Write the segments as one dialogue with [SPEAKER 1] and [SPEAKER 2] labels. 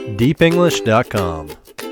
[SPEAKER 1] deepenglish.com.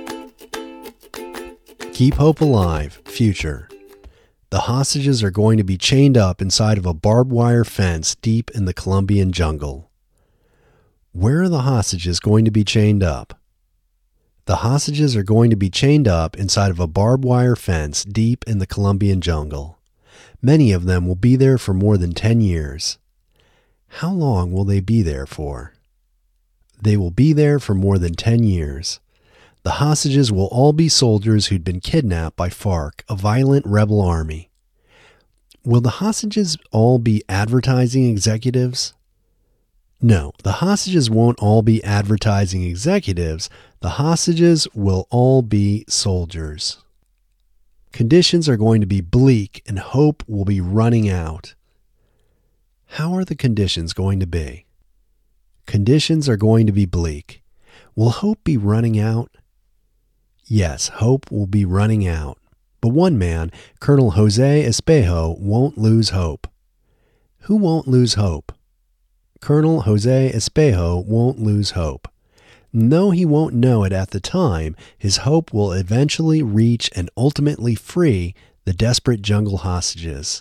[SPEAKER 2] Keep hope alive, future. The hostages are going to be chained up inside of a barbed wire fence deep in the Colombian jungle. Where are the hostages going to be chained up? The hostages are going to be chained up inside of a barbed wire fence deep in the Colombian jungle. Many of them will be there for more than 10 years. How long will they be there for? They will be there for more than 10 years. The hostages will all be soldiers who'd been kidnapped by FARC, a violent rebel army. Will the hostages all be advertising executives? No, the hostages won't all be advertising executives. The hostages will all be soldiers. Conditions are going to be bleak and hope will be running out. How are the conditions going to be? Conditions are going to be bleak. Will hope be running out? Yes, hope will be running out. But one man, Colonel Jose Espejo, won't lose hope. Who won't lose hope? Colonel Jose Espejo won't lose hope. Though he won't know it at the time, his hope will eventually reach and ultimately free the desperate jungle hostages.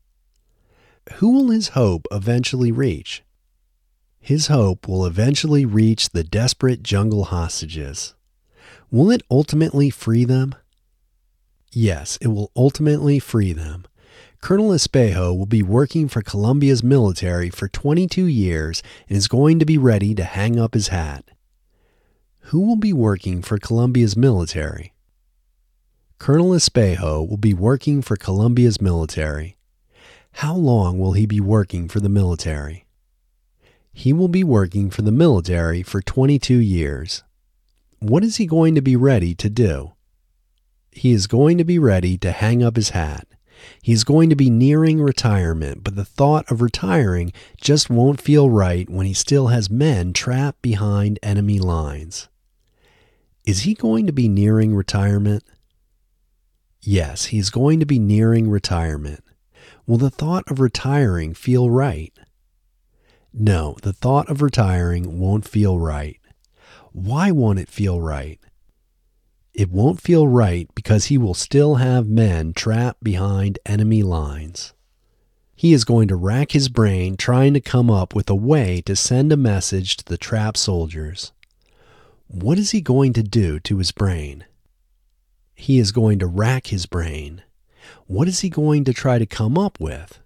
[SPEAKER 2] Who will his hope eventually reach? His hope will eventually reach the desperate jungle hostages. Will it ultimately free them? Yes, it will ultimately free them. Colonel Espejo will be working for Colombia's military for 22 years and is going to be ready to hang up his hat. Who will be working for Colombia's military? Colonel Espejo will be working for Colombia's military. How long will he be working for the military? He will be working for the military for 22 years. What is he going to be ready to do? He is going to be ready to hang up his hat. He is going to be nearing retirement, but the thought of retiring just won't feel right when he still has men trapped behind enemy lines. Is he going to be nearing retirement? Yes, he is going to be nearing retirement. Will the thought of retiring feel right? No, the thought of retiring won't feel right. Why won't it feel right? It won't feel right because he will still have men trapped behind enemy lines. He is going to rack his brain trying to come up with a way to send a message to the trapped soldiers. What is he going to do to his brain? He is going to rack his brain. What is he going to try to come up with?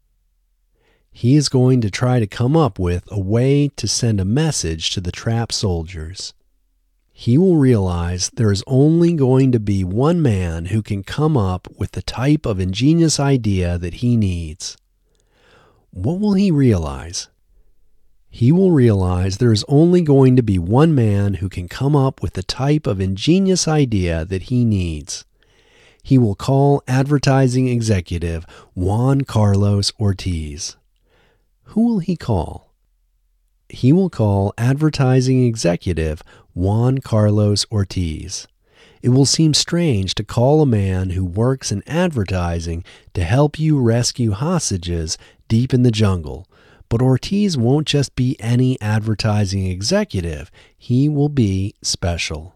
[SPEAKER 2] He is going to try to come up with a way to send a message to the trapped soldiers. He will realize there is only going to be one man who can come up with the type of ingenious idea that he needs. What will he realize? He will realize there is only going to be one man who can come up with the type of ingenious idea that he needs. He will call advertising executive Juan Carlos Ortiz. Who will he call? He will call advertising executive Juan Carlos Ortiz. It will seem strange to call a man who works in advertising to help you rescue hostages deep in the jungle, but Ortiz won't just be any advertising executive. He will be special.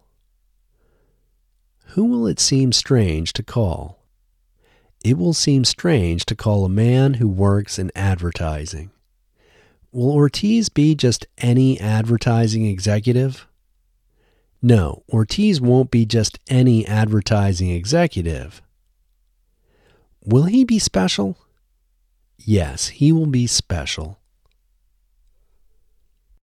[SPEAKER 2] Who will it seem strange to call? It will seem strange to call a man who works in advertising. Will Ortiz be just any advertising executive? No, Ortiz won't be just any advertising executive. Will he be special? Yes, he will be special.